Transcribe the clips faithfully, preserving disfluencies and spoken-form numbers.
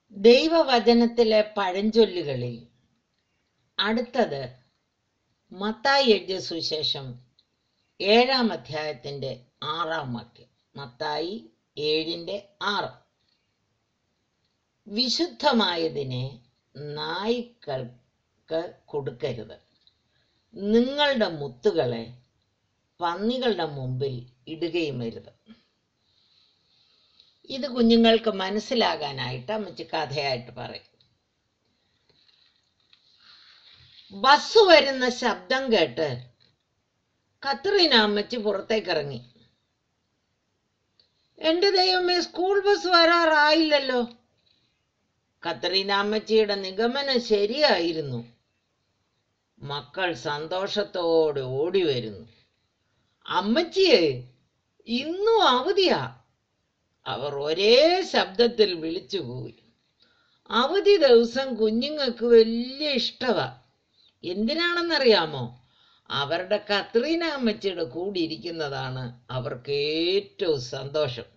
ദൈവവചനത്തിലെ പഴഞ്ചൊല്ലുകളിൽ അടുത്തത് മത്തായി എഴുതിയ സുവിശേഷം ഏഴാം അധ്യായത്തിൻ്റെ ആറാം വാക്യം. മത്തായി ഏഴിൻ്റെ ആറ്. വിശുദ്ധമായതിനെ നായ്ക്കൾക്ക് കൊടുക്കരുത്, നിങ്ങളുടെ മുത്തുകളെ പന്നികളുടെ മുമ്പിൽ ഇടുകയും അരുത്. ഇത് കുഞ്ഞുങ്ങൾക്ക് മനസ്സിലാകാനായിട്ട് അമ്മച്ചി കഥയായിട്ട് പറയും. ബസ് വരുന്ന ശബ്ദം കേട്ട് കത്രീന അമ്മച്ചി പുറത്തേക്ക് ഇറങ്ങി. എൻ്റെ ദൈവമേ, സ്കൂൾ ബസ് വരാറായില്ലല്ലോ. കത്രീന അമ്മച്ചിയുടെ നിഗമനം ശരിയായിരുന്നു. മക്കൾ സന്തോഷത്തോടെ ഓടി വരുന്നു. അമ്മച്ചിയെ, ഇന്നും അവധിയാ. അവർ ഒരേ ശബ്ദത്തിൽ വിളിച്ചുപോയി. അവധി ദിവസം കുഞ്ഞുങ്ങൾക്ക് വലിയ ഇഷ്ടമാ. എന്തിനാണെന്നറിയാമോ? അവരുടെ കത്രീന അമ്മച്ചിയുടെ കൂടി ഇരിക്കുന്നതാണ് അവർക്ക് ഏറ്റവും സന്തോഷം.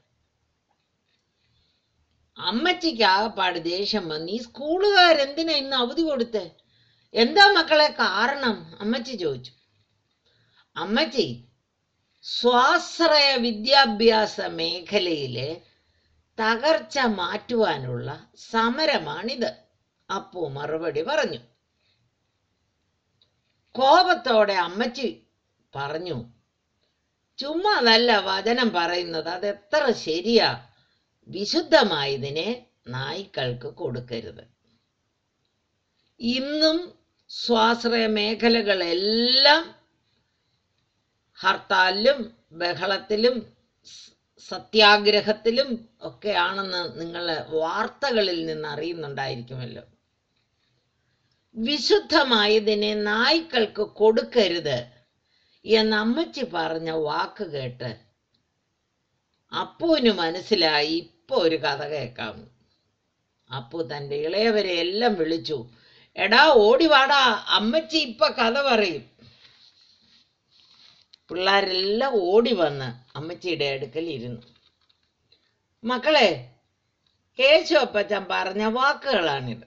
അമ്മച്ചിക്ക് ആകപ്പാട് ദേഷ്യം വന്ന്, ഈ സ്കൂളുകാരെന്തിനാ ഇന്ന് അവധി കൊടുത്തേ? എന്താ മക്കളെ കാരണം? അമ്മച്ചി ചോദിച്ചു. അമ്മച്ചി, സ്വാശ്രയ വിദ്യാഭ്യാസ മേഖലയിലെ തകർച്ച മാറ്റുവാനുള്ള സമരമാണിത്, അപ്പു മറുപടി പറഞ്ഞു. കോപത്തോടെ അമ്മച്ചി പറഞ്ഞു, ചുമ്മാ നല്ല വചനം പറയുന്നത്, അതെത്ര ശരിയാ. വിശുദ്ധമായതിനെ നായ്ക്കൾക്ക് കൊടുക്കരുത്. ഇന്നും സ്വാശ്രയ മേഖലകളെല്ലാം ഹർത്താലിലും ബഹളത്തിലും സത്യാഗ്രഹത്തിലും ഒക്കെയാണെന്ന് നിങ്ങൾ വാർത്തകളിൽ നിന്ന് അറിയുന്നുണ്ടായിരിക്കുമല്ലോ. വിശുദ്ധമായതിനെ നായ്ക്കൾക്ക് കൊടുക്കരുത് എന്ന് അമ്മച്ചി പറഞ്ഞ വാക്ക് കേട്ട് അപ്പുവിന് മനസ്സിലായി, ഇപ്പൊ ഒരു കഥ കേൾക്കാം. അപ്പു തൻ്റെ ഇളയവരെ എല്ലാം വിളിച്ചു. എടാ ഓടിവാടാ, അമ്മച്ചി ഇപ്പൊ കഥ പറയും. പിള്ളേരെല്ലാം ഓടി വന്ന് അമ്മച്ചിയുടെ അടുക്കൽ ഇരുന്നു. മക്കളെ, കേശു അപ്പച്ചൻ പറഞ്ഞ വാക്കുകളാണിത്.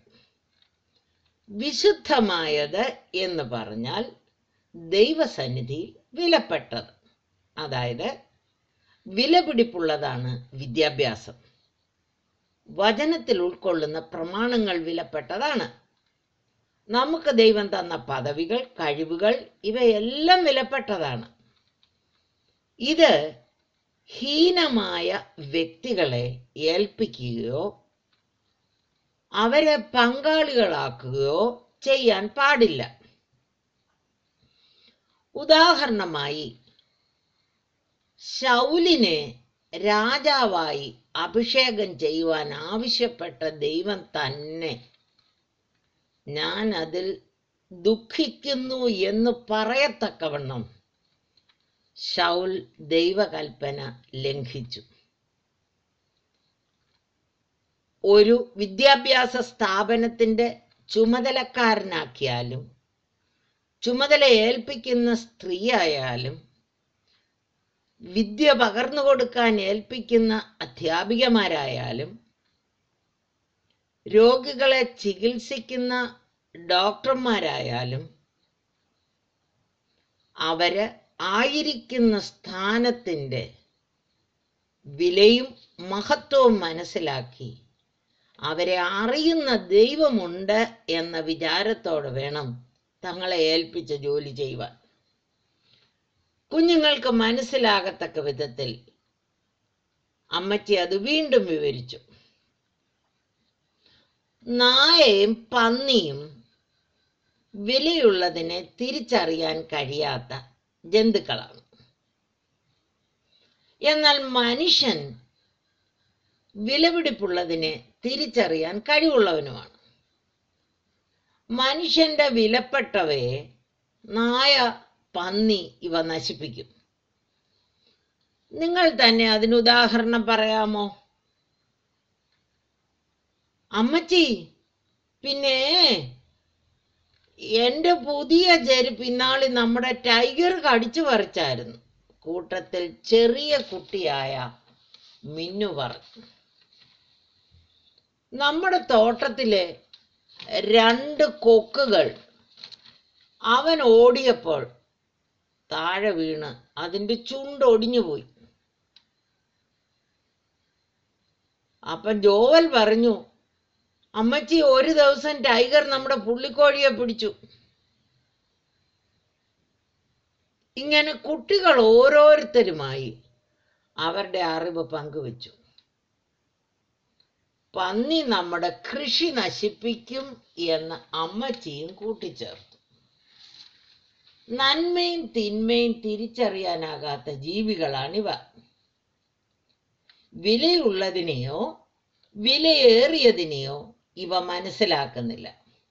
വിശുദ്ധമായത് എന്ന് പറഞ്ഞാൽ ദൈവസന്നിധിയിൽ വിലപ്പെട്ടത്, അതായത് വിലപിടിപ്പുള്ളതാണ് വിദ്യാഭ്യാസം. വചനത്തിൽ ഉൾക്കൊള്ളുന്ന പ്രമാണങ്ങൾ വിലപ്പെട്ടതാണ്. നമുക്ക് ദൈവം തന്ന പദവികൾ, കഴിവുകൾ, ഇവയെല്ലാം വിലപ്പെട്ടതാണ്. ഇത് ഹീനമായ വ്യക്തികളെ ഏൽപ്പിക്കുകയോ അവരെ പങ്കാളികളാക്കുകയോ ചെയ്യാൻ പാടില്ല. ഉദാഹരണമായി, ശൗലിനെ രാജാവായി അഭിഷേകം ചെയ്യുവാൻ ആവശ്യപ്പെട്ട ദൈവം തന്നെ ഞാൻ അതിൽ ദുഃഖിക്കുന്നു എന്ന് പറയത്തക്കവണ്ണം ശൗൽ ദൈവകൽപ്പന ലംഘിച്ചു. ഒരു വിദ്യാഭ്യാസ സ്ഥാപനത്തിൻ്റെ ചുമതലക്കാരനാക്കിയാലും ചുമതല ഏൽപ്പിക്കുന്ന സ്ത്രീയായാലും വിദ്യ പകർന്നു കൊടുക്കാൻ ഏൽപ്പിക്കുന്ന അധ്യാപികമാരായാലും രോഗികളെ ചികിത്സിക്കുന്ന ഡോക്ടർമാരായാലും അവര് ആയിരിക്കുന്ന സ്ഥാനത്തിൻ്റെ വിലയും മഹത്വവും മനസ്സിലാക്കി അവരെ അറിയുന്ന ദൈവമുണ്ട് എന്ന വിചാരത്തോടെ വേണം തങ്ങളെ ഏൽപ്പിച്ച ജോലി ചെയ്യുവാൻ. കുഞ്ഞുങ്ങൾക്ക് മനസ്സിലാകത്തക്ക വിധത്തിൽ അമ്മച്ചി അത് വീണ്ടും വിവരിച്ചു. നായയും പന്നിയും വിലയുള്ളതിനെ തിരിച്ചറിയാൻ കഴിയാത്ത ജന്തുക്കളാണ്. എന്നാൽ മനുഷ്യൻ വിലപിടിപ്പുള്ളതിനെ തിരിച്ചറിയാൻ കഴിവുള്ളവനുമാണ്. മനുഷ്യന്റെ വിലപ്പെട്ടവയെ നായ, പന്നി ഇവ നശിപ്പിക്കും. നിങ്ങൾ തന്നെ അതിന് ഉദാഹരണം പറയാമോ? അമ്മച്ചി, പിന്നെ എൻ്റെ പുതിയ ചെരുപ്പ് ഇന്നാളി നമ്മുടെ ടൈഗർ കടിച്ചു പറിച്ചായിരുന്നു, കൂട്ടത്തിൽ ചെറിയ കുട്ടിയായ മിന്നു പറഞ്ഞു. നമ്മുടെ തോട്ടത്തിലെ രണ്ട് കൊക്കുകൾ അവൻ ഓടിയപ്പോൾ താഴെ വീണ് അതിൻ്റെ ചുണ്ട് ഒടിഞ്ഞുപോയി. അപ്പം ജോവൽ പറഞ്ഞു, അമ്മച്ചി, ഒരു ദിവസം ടൈഗർ നമ്മുടെ പുള്ളിക്കോഴിയെ പിടിച്ചു. ഇങ്ങനെ കുട്ടികൾ ഓരോരുത്തരുമായി അവരുടെ അറിവ് പങ്കുവച്ചു. പന്നി നമ്മുടെ കൃഷി നശിപ്പിക്കും എന്ന് അമ്മച്ചിയും കൂട്ടിച്ചേർത്തു. നന്മയും തിന്മയും തിരിച്ചറിയാനാകാത്ത ജീവികളാണിവ. വിലയുള്ളതിനെയോ വിലയേറിയതിനെയോ ഇവ മനസ്സിലാക്കുന്നില്ല.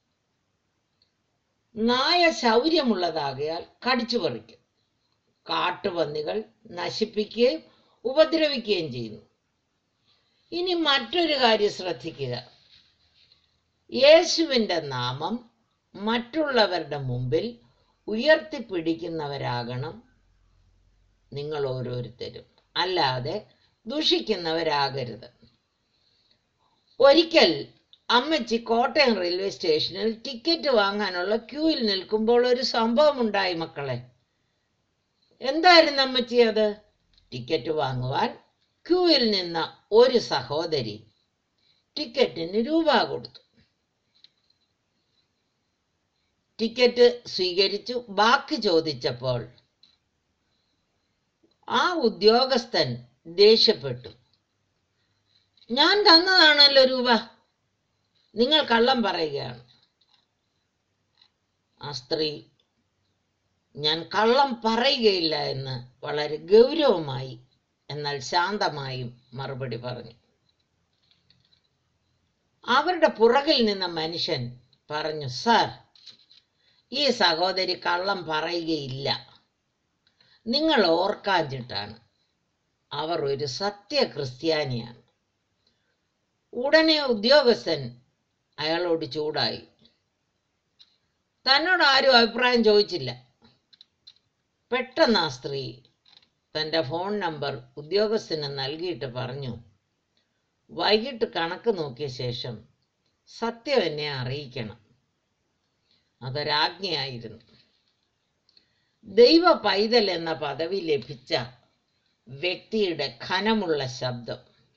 നായ ശൗര്യമുള്ളതാകയാൽ കടിച്ചു പറിക്കും. കാട്ടുപന്നികൾ നശിപ്പിക്കുകയും ഉപദ്രവിക്കുകയും ചെയ്യുന്നു. ഇനി മറ്റൊരു കാര്യം ശ്രദ്ധിക്കുക. യേശുവിൻ്റെ നാമം മറ്റുള്ളവരുടെ മുമ്പിൽ ഉയർത്തിപ്പിടിക്കുന്നവരാകണം നിങ്ങൾ ഓരോരുത്തരും, അല്ലാതെ ദുഷിക്കുന്നവരാകരുത്. ഒരിക്കൽ അമ്മച്ചി കോട്ടയം റെയിൽവേ സ്റ്റേഷനിൽ ടിക്കറ്റ് വാങ്ങാനുള്ള ക്യൂവിൽ നിൽക്കുമ്പോൾ ഒരു സംഭവം ഉണ്ടായി മക്കളെ. എന്തായിരുന്നു അമ്മച്ചി അത്? ടിക്കറ്റ് വാങ്ങുവാൻ ക്യൂവിൽ നിന്ന ഒരു സഹോദരി ടിക്കറ്റിന് രൂപ കൊടുത്തു. ടിക്കറ്റ് സ്വീകരിച്ചു. ബാക്കി ചോദിച്ചപ്പോൾ ആ ഉദ്യോഗസ്ഥൻ ദേഷ്യപ്പെട്ടു. ഞാൻ തന്നതാണല്ലോ രൂപ, നിങ്ങൾ കള്ളം പറയുകയാണ്. ആ സ്ത്രീ ഞാൻ കള്ളം പറയുകയില്ല എന്ന് വളരെ ഗൗരവമായി എന്നാൽ ശാന്തമായും മറുപടി പറഞ്ഞു. അവരുടെ പുറകിൽ നിന്ന മനുഷ്യൻ പറഞ്ഞു, സാർ, ഈ സഹോദരി കള്ളം പറയുകയില്ല. നിങ്ങൾ ഓർക്കാഞ്ഞിട്ടാണ്. അവർ ഒരു സത്യ ക്രിസ്ത്യാനിയാണ്. ഉടനെ ഉദ്യോഗസ്ഥൻ അയാളോട് ചൂടായി. തന്നോട് ആരും അഭിപ്രായം ചോദിച്ചില്ല. പെട്ടെന്ന് ആ സ്ത്രീ തൻ്റെ ഫോൺ നമ്പർ ഉദ്യോഗസ്ഥന് നൽകിയിട്ട് പറഞ്ഞു, വൈകിട്ട് കണക്ക് നോക്കിയ ശേഷം സത്യം എന്നെ അറിയിക്കണം. അതൊരാജ്ഞയായിരുന്നു. ദൈവ പൈതൽ എന്ന പദവി ലഭിച്ച വ്യക്തിയുടെ ഖനമുള്ള ശബ്ദം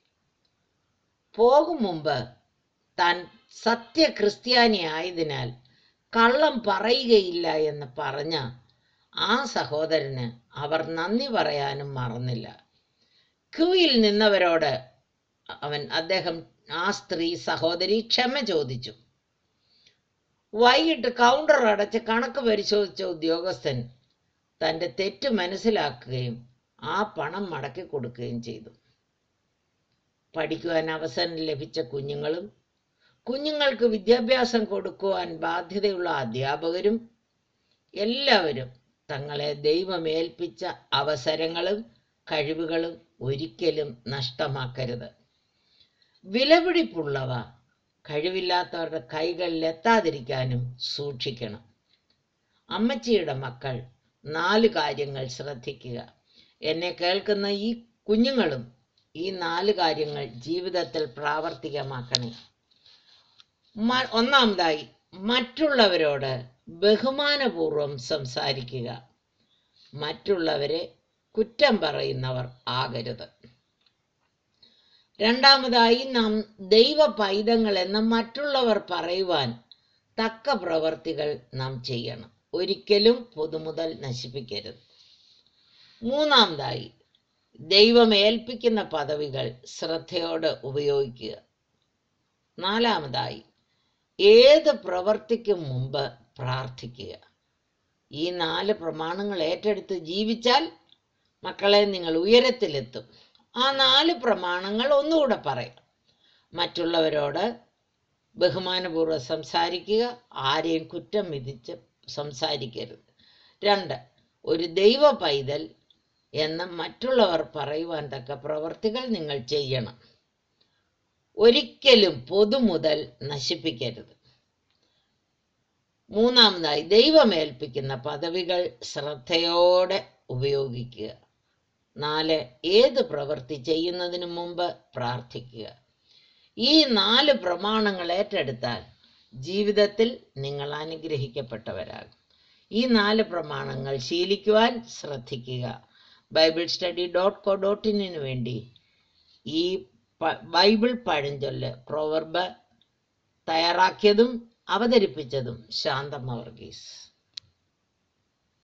പോകും മുമ്പ് താൻ സത്യ ക്രിസ്ത്യാനി ആയതിനാൽ കള്ളം പറയുകയില്ല എന്ന് പറഞ്ഞ ആ സഹോദരന് അവർ നന്ദി പറയാനും മറന്നില്ല. ക്യൂയിൽ നിന്നവരോട് അവൻ അദ്ദേഹം ആ സ്ത്രീ സഹോദരി ക്ഷമ ചോദിച്ചു. വൈകിട്ട് കൗണ്ടർ അടച്ച് കണക്ക് പരിശോധിച്ച ഉദ്യോഗസ്ഥൻ തൻ്റെ തെറ്റ് മനസ്സിലാക്കുകയും ആ പണം മടക്കി കൊടുക്കുകയും ചെയ്തു. പഠിക്കുവാൻ അവസരം ലഭിച്ച കുഞ്ഞുങ്ങളും കുഞ്ഞുങ്ങൾക്ക് വിദ്യാഭ്യാസം കൊടുക്കുവാൻ ബാധ്യതയുള്ള അധ്യാപകരും എല്ലാവരും തങ്ങളെ ദൈവമേൽപ്പിച്ച അവസരങ്ങളും കഴിവുകളും ഒരിക്കലും നഷ്ടമാക്കരുത്. വിലപിടിപ്പുള്ളവ കഴിവില്ലാത്തവരുടെ കൈകളിൽ എത്താതിരിക്കാനും സൂക്ഷിക്കണം. അമ്മച്ചിയുടെ മക്കൾ നാല് കാര്യങ്ങൾ ശ്രദ്ധിക്കുക. എന്നെ കേൾക്കുന്ന ഈ കുഞ്ഞുങ്ങളും ഈ നാല് കാര്യങ്ങൾ ജീവിതത്തിൽ പ്രാവർത്തികമാക്കണേ. ഒന്നാമതായി, മറ്റുള്ളവരോട് ബഹുമാനപൂർവം സംസാരിക്കുക. മറ്റുള്ളവരെ കുറ്റം പറയുന്നവർ ആകരുത്. രണ്ടാമതായി, നാം ദൈവ പൈതങ്ങൾ എന്ന് മറ്റുള്ളവർ പറയുവാൻ തക്ക പ്രവർത്തികൾ നാം ചെയ്യണം. ഒരിക്കലും പൊതുമുതൽ നശിപ്പിക്കരുത്. മൂന്നാമതായി, ദൈവം ഏൽപ്പിക്കുന്ന പദവികൾ ശ്രദ്ധയോടെ ഉപയോഗിക്കുക. നാലാമതായി, ഏത് പ്രവർത്തിക്കും മുമ്പ് പ്രാർത്ഥിക്കുക. ഈ നാല് പ്രമാണങ്ങൾ ഏറ്റെടുത്ത് ജീവിച്ചാൽ മക്കളെ നിങ്ങൾ ഉയരത്തിലെത്തും. ആ നാല് പ്രമാണങ്ങൾ ഒന്നുകൂടെ പറയാം. മറ്റുള്ളവരോട് ബഹുമാനപൂർവ്വം സംസാരിക്കുക. ആരെയും കുറ്റം വിധിച്ച് സംസാരിക്കരുത്. രണ്ട്, ഒരു ദൈവ പൈതൽ എന്ന് മറ്റുള്ളവർ പറയുവാൻ തക്ക പ്രവർത്തികൾ നിങ്ങൾ ചെയ്യണം. ഒരിക്കലും പൊതുമുതൽ നശിപ്പിക്കരുത്. മൂന്നാമതായി, ദൈവമേൽപ്പിക്കുന്ന പദവികൾ ശ്രദ്ധയോടെ ഉപയോഗിക്കുക. നാല്, ഏത് പ്രവൃത്തി ചെയ്യുന്നതിന് മുമ്പ് പ്രാർത്ഥിക്കുക. ഈ നാല് പ്രമാണങ്ങൾ ഏറ്റെടുത്താൽ ജീവിതത്തിൽ നിങ്ങൾ അനുഗ്രഹിക്കപ്പെട്ടവരാകും. ഈ നാല് പ്രമാണങ്ങൾ ശീലിക്കുവാൻ ശ്രദ്ധിക്കുക. Bible study dot co dot ഇന്നിന് വേണ്ടി ഈ ബൈബിൾ പഴഞ്ചൊല്ല് പ്രോവർബ് തയ്യാറാക്കിയതും അവതരിപ്പിച്ചതും ശാന്തമ്മ വർഗീസ്.